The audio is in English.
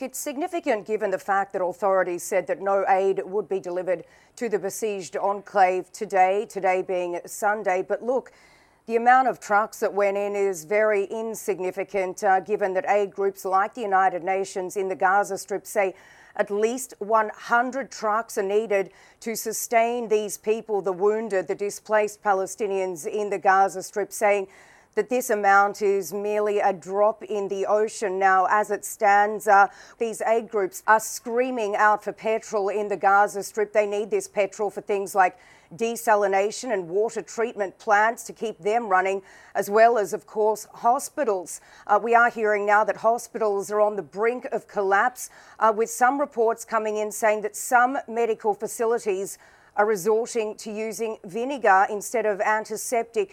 It's significant given the fact that authorities said that no aid would be delivered to the besieged enclave today being Sunday. But look, the amount of trucks that went in is very insignificant, given that aid groups like the United Nations in the Gaza Strip say at least 100 trucks are needed to sustain these people, the wounded, the displaced Palestinians in the Gaza Strip, saying that this amount is merely a drop in the ocean. Now, as it stands, these aid groups are screaming out for petrol in the Gaza Strip. They need this petrol for things like desalination and water treatment plants to keep them running, as well as, of course, hospitals. We are hearing now that hospitals are on the brink of collapse, with some reports coming in saying that some medical facilities are resorting to using vinegar instead of antiseptic